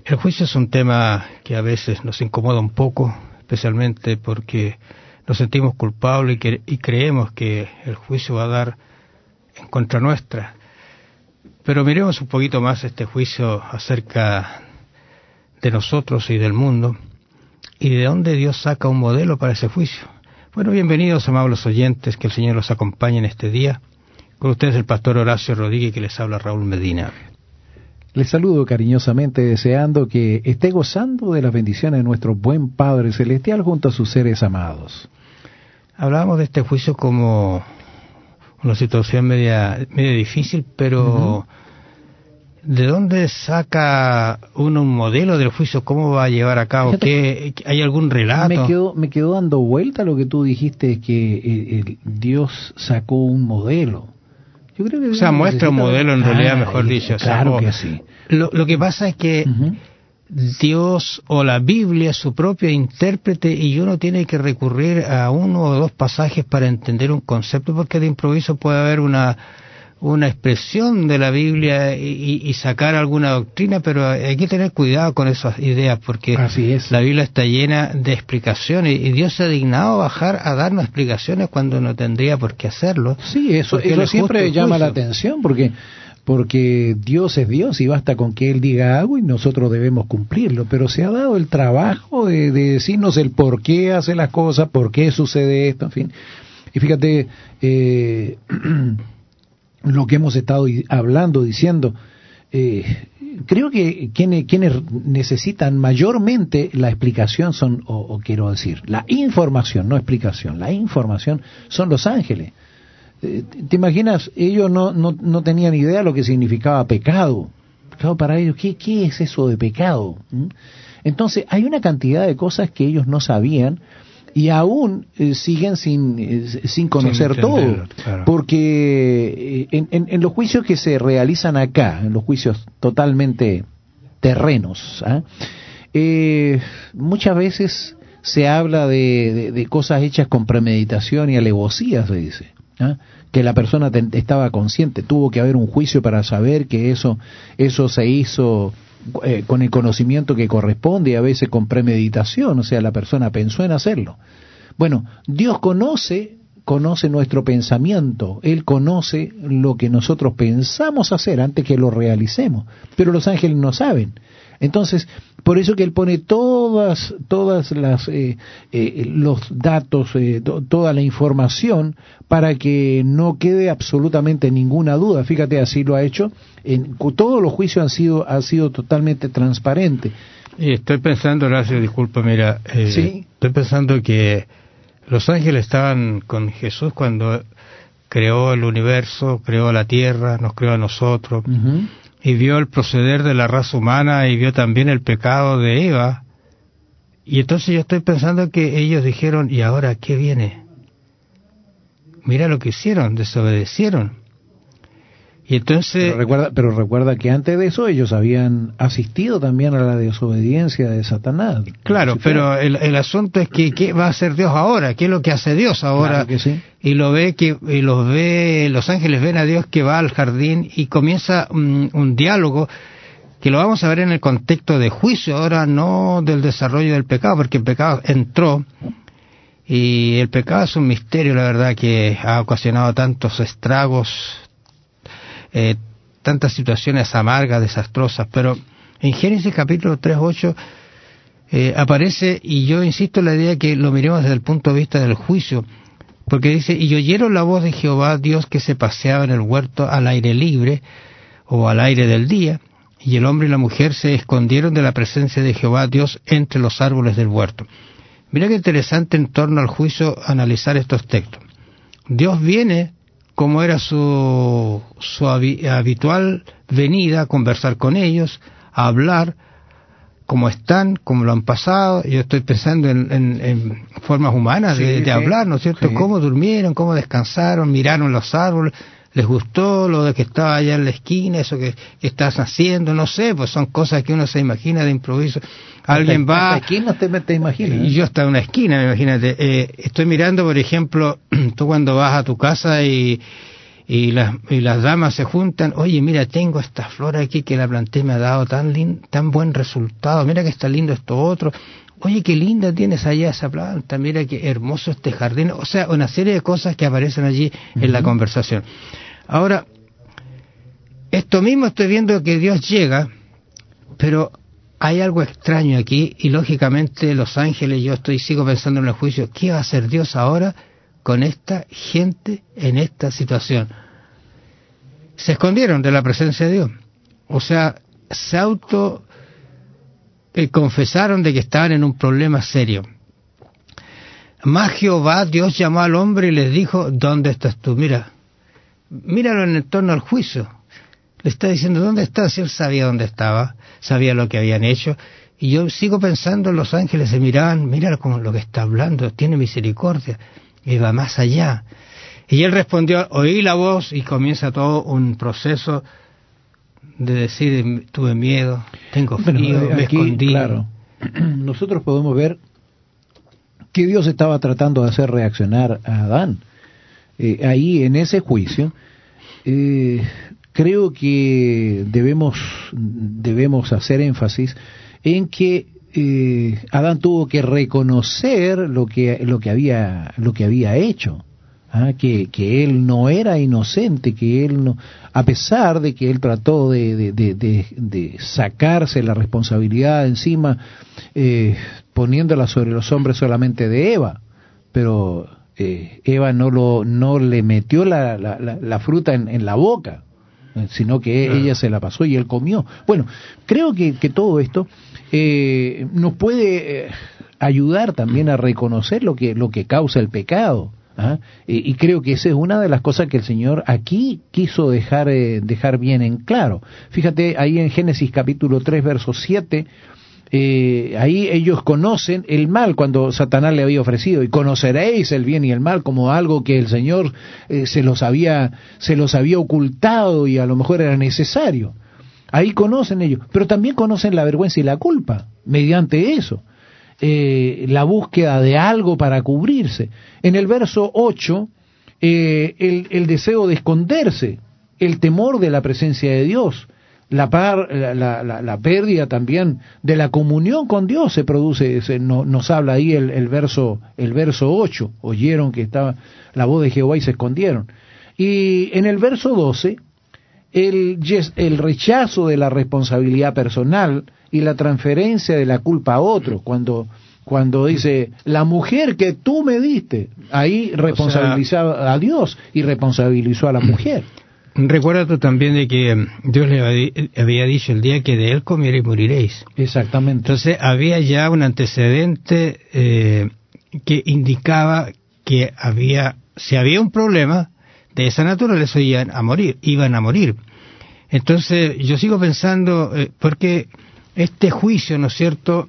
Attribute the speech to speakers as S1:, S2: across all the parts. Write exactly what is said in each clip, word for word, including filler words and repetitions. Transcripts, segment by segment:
S1: El juicio es un tema que a veces nos incomoda un poco, especialmente porque nos sentimos culpables y, que, y creemos que el juicio va a dar en contra nuestra. Pero miremos un poquito más este juicio acerca de nosotros y del mundo, y de dónde Dios saca un modelo para ese juicio. Bueno, bienvenidos, amables oyentes, que el Señor los acompañe en este día. Con ustedes el pastor Horacio Rodríguez, que les habla Raúl Medina.
S2: Les saludo cariñosamente, deseando que esté gozando de las bendiciones de nuestro buen Padre Celestial junto a sus seres amados.
S1: Hablábamos de este juicio como una situación media, media difícil, pero uh-huh. ¿de dónde saca uno un modelo del juicio? ¿Cómo va a llevar a cabo? ¿Qué, ¿Hay algún relato?
S2: Me quedó, me quedó dando vuelta lo que tú dijiste, que eh, eh, Dios sacó un modelo. Yo creo que
S1: o sea, muestra un modelo en realidad, ah, mejor dicho.
S2: Claro
S1: o sea,
S2: que sí.
S1: Lo, lo que pasa es que uh-huh. Dios o la Biblia es su propio intérprete y uno tiene que recurrir a uno o dos pasajes para entender un concepto, porque de improviso puede haber una una expresión de la Biblia y, y sacar alguna doctrina, pero hay que tener cuidado con esas ideas, porque
S2: Así es.
S1: La Biblia está llena de explicaciones y Dios se ha dignado a bajar a darnos explicaciones cuando no tendría por qué hacerlo.
S2: Sí, eso, eso siempre llama la atención, porque porque Dios es Dios y basta con que Él diga algo y nosotros debemos cumplirlo, pero se ha dado el trabajo de, de decirnos el por qué hace las cosas, por qué sucede esto, en fin. Y fíjate, eh, lo que hemos estado hablando, diciendo, eh, creo que quienes, quienes necesitan mayormente la explicación son, o, o quiero decir, la información, no explicación, la información son los ángeles. Eh, ¿Te imaginas? Ellos no, no, no tenían idea de lo que significaba pecado. Claro, para ellos, ¿qué, qué es eso de pecado? ¿Mm? Entonces, hay una cantidad de cosas que ellos no sabían, y aún eh, siguen sin eh, sin conocer sin todo, claro. Porque en, en, en los juicios que se realizan acá, en los juicios totalmente terrenos, ¿eh? Eh, muchas veces se habla de, de, de cosas hechas con premeditación y alevosía, se dice, ¿eh? Que la persona te, estaba consciente, tuvo que haber un juicio para saber que eso eso se hizo Eh, con el conocimiento que corresponde, y a veces con premeditación, o sea, la persona pensó en hacerlo. Bueno, Dios conoce, conoce nuestro pensamiento, Él conoce lo que nosotros pensamos hacer antes que lo realicemos, pero los ángeles no saben. Entonces, por eso que Él pone todas, todas las, eh, eh, los datos, eh, to, toda la información, para que no quede absolutamente ninguna duda. Fíjate, así lo ha hecho. En, todos los juicios han sido, han sido totalmente transparentes.
S1: Y estoy pensando, Horacio, disculpa, mira, eh,
S2: ¿sí?
S1: Estoy pensando que los ángeles estaban con Jesús cuando creó el universo, creó la tierra, nos creó a nosotros. Uh-huh. Y vio el proceder de la raza humana y vio también el pecado de Eva. Y entonces yo estoy pensando que ellos dijeron, ¿y ahora qué viene? Mira lo que hicieron, desobedecieron. Y entonces...
S2: Pero recuerda, pero recuerda que antes de eso ellos habían asistido también a la desobediencia de Satanás.
S1: Claro, pero el, el asunto es que ¿qué va a hacer Dios ahora? ¿Qué es lo que hace Dios ahora?
S2: Claro que sí.
S1: Y lo ve que y los ve, los ángeles ven a Dios que va al jardín y comienza un, un diálogo que lo vamos a ver en el contexto de juicio ahora, no del desarrollo del pecado, porque el pecado entró y el pecado es un misterio, la verdad, que ha ocasionado tantos estragos, eh, tantas situaciones amargas, desastrosas. Pero en Génesis capítulo tres, ocho eh, aparece, y yo insisto en la idea que lo miremos desde el punto de vista del juicio, porque dice, y oyeron la voz de Jehová Dios que se paseaba en el huerto al aire libre, o al aire del día, y el hombre y la mujer se escondieron de la presencia de Jehová Dios entre los árboles del huerto. Mira qué interesante en torno al juicio analizar estos textos. Dios viene, como era su, su habitual venida, a conversar con ellos, a hablar, cómo están, cómo lo han pasado. Yo estoy pensando en, en, en formas humanas de, sí, de sí, hablar, ¿no es cierto? Sí. Cómo durmieron, cómo descansaron, miraron los árboles, les gustó lo de que estaba allá en la esquina, eso que, que estás haciendo, no sé, pues son cosas que uno se imagina de improviso. Alguien va...
S2: ¿Aquí no te, te imaginas?
S1: Y yo estaba en una esquina, imagínate. Eh, estoy mirando, por ejemplo, tú cuando vas a tu casa y, y las, y las damas se juntan, oye, mira, tengo esta flor aquí que la planté, me ha dado tan lin, tan buen resultado, mira que está lindo esto otro, oye, qué linda tienes allá esa planta, mira qué hermoso este jardín, o sea, una serie de cosas que aparecen allí uh-huh. en la conversación. Ahora, esto mismo estoy viendo que Dios llega, pero hay algo extraño aquí, y lógicamente los ángeles, yo estoy sigo pensando en el juicio, ¿qué va a hacer Dios ahora con esta gente en esta situación? Se escondieron de la presencia de Dios, o sea, se auto eh, confesaron de que estaban en un problema serio. Más Jehová, Dios llamó al hombre y les dijo, ¿dónde estás tú? Mira, míralo en el torno al juicio. Le está diciendo, ¿dónde estás? Y él sabía dónde estaba, sabía lo que habían hecho. Y yo sigo pensando, los ángeles se miraban, mira como lo que está hablando, tiene misericordia, y va más allá. Y él respondió, oí la voz, y comienza todo un proceso de decir, tuve miedo, tengo frío,
S2: bueno,
S1: me
S2: aquí,
S1: escondí.
S2: Claro, nosotros podemos ver que Dios estaba tratando de hacer reaccionar a Adán. Eh, ahí, en ese juicio, eh, creo que debemos, debemos hacer énfasis en que eh, Adán tuvo que reconocer lo que, lo que había, lo que había hecho. ¿Ah? Que, que él no era inocente, que él no, a pesar de que él trató de, de, de, de, de sacarse la responsabilidad encima, eh, poniéndola sobre los hombres solamente de Eva, pero eh, Eva no lo no le metió la, la, la, la fruta en, en la boca, sino que claro. ella se la pasó y él comió. Bueno, creo que, que todo esto eh, nos puede eh, ayudar también a reconocer lo que lo que causa el pecado. ¿Ah? Y, y creo que esa es una de las cosas que el Señor aquí quiso dejar eh, dejar bien en claro. Fíjate, ahí en Génesis capítulo tres, verso siete, eh, ahí ellos conocen el mal cuando Satanás le había ofrecido, y conoceréis el bien y el mal como algo que el Señor eh, se los había se los había ocultado y a lo mejor era necesario. Ahí conocen ellos, pero también conocen la vergüenza y la culpa mediante eso. Eh, la búsqueda de algo para cubrirse. En el verso ocho, eh, el, el deseo de esconderse, el temor de la presencia de Dios, la, par, la, la, la, la pérdida también de la comunión con Dios se produce, se, no, nos habla ahí el, el verso el verso ocho, oyeron que estaba la voz de Jehová y se escondieron. Y en el verso doce, el, el rechazo de la responsabilidad personal y la transferencia de la culpa a otro, cuando cuando dice, la mujer que tú me diste, ahí responsabilizaba o sea, a Dios y responsabilizó a la mujer.
S1: Recuerda tú también de que Dios le había dicho el día que de él comiere y moriréis.
S2: Exactamente.
S1: Entonces había ya un antecedente eh, que indicaba que había, si había un problema de esa naturaleza, iban a morir, iban a morir. Entonces yo sigo pensando, eh, porque este juicio, ¿no es cierto?,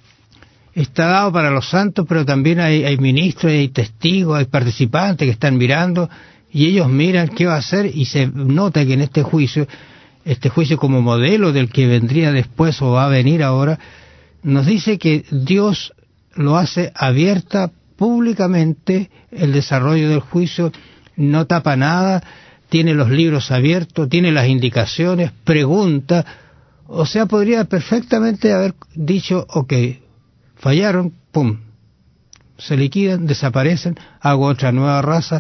S1: está dado para los santos, pero también hay, hay ministros, hay testigos, hay participantes que están mirando, y ellos miran qué va a hacer, y se nota que en este juicio, este juicio como modelo del que vendría después o va a venir ahora, nos dice que Dios lo hace abierta públicamente, el desarrollo del juicio, no tapa nada, tiene los libros abiertos, tiene las indicaciones, pregunta. O sea, podría perfectamente haber dicho, ok, fallaron, pum, se liquidan, desaparecen, hago otra nueva raza,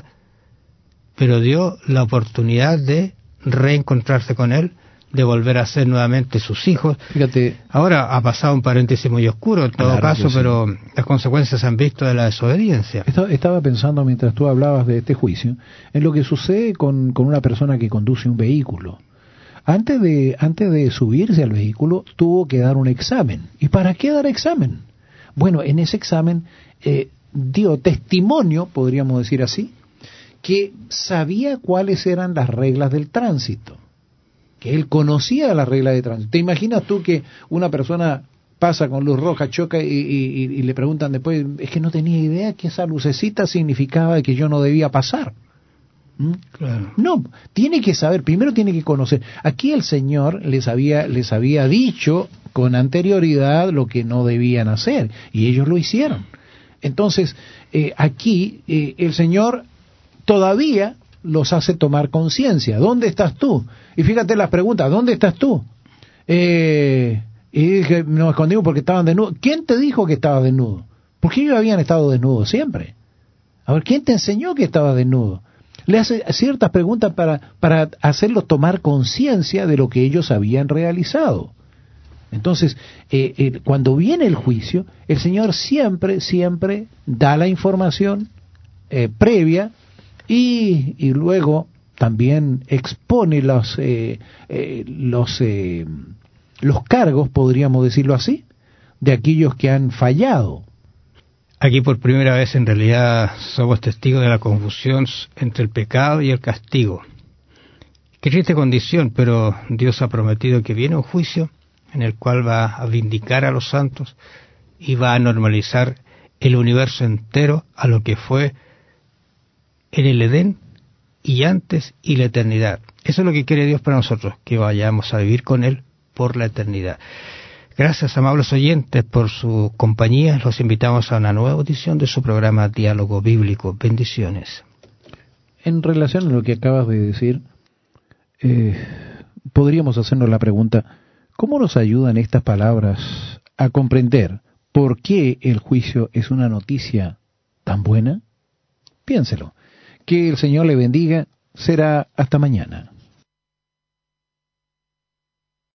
S1: pero dio la oportunidad de reencontrarse con él, de volver a ser nuevamente sus hijos.
S2: Fíjate,
S1: ahora ha pasado un paréntesis muy oscuro en todo
S2: claro
S1: caso,
S2: sí.
S1: pero las consecuencias se han visto de la desobediencia.
S2: Estaba pensando mientras tú hablabas de este juicio, en lo que sucede con, con una persona que conduce un vehículo. Antes de, antes de subirse al vehículo, tuvo que dar un examen. ¿Y para qué dar examen? Bueno, en ese examen eh, dio testimonio, podríamos decir así, que sabía cuáles eran las reglas del tránsito, que él conocía las reglas de tránsito. ¿Te imaginas tú que una persona pasa con luz roja, choca y, y, y le preguntan después, es que no tenía idea que esa lucecita significaba que yo no debía pasar? ¿Mm? Claro. No, tiene que saber, primero tiene que conocer. Aquí el Señor les había, les había dicho con anterioridad lo que no debían hacer, y ellos lo hicieron. Entonces, eh, aquí eh, el Señor todavía los hace tomar conciencia. ¿Dónde estás tú? Y fíjate las preguntas, ¿dónde estás tú? Eh, y dije, nos escondimos porque estaban desnudos. ¿Quién te dijo que estabas desnudo? Porque ellos habían estado desnudos siempre. A ver, ¿quién te enseñó que estabas desnudo? Le hace ciertas preguntas para, para hacerlos tomar conciencia de lo que ellos habían realizado. Entonces, eh, eh, cuando viene el juicio, el Señor siempre, siempre da la información eh, previa y, y luego también expone los, eh, eh, los, eh, los cargos, podríamos decirlo así, de aquellos que han fallado.
S1: Aquí por primera vez en realidad somos testigos de la confusión entre el pecado y el castigo. Qué triste condición, pero Dios ha prometido que viene un juicio en el cual va a vindicar a los santos y va a normalizar el universo entero a lo que fue en el Edén y antes y la eternidad. Eso es lo que quiere Dios para nosotros, que vayamos a vivir con Él por la eternidad. Gracias, amables oyentes, por su compañía. Los invitamos a una nueva edición de su programa Diálogo Bíblico. Bendiciones.
S2: En relación a lo que acabas de decir, eh, podríamos hacernos la pregunta, ¿cómo nos ayudan estas palabras a comprender por qué el juicio es una noticia tan buena? Piénselo. Que el Señor le bendiga. Será hasta mañana.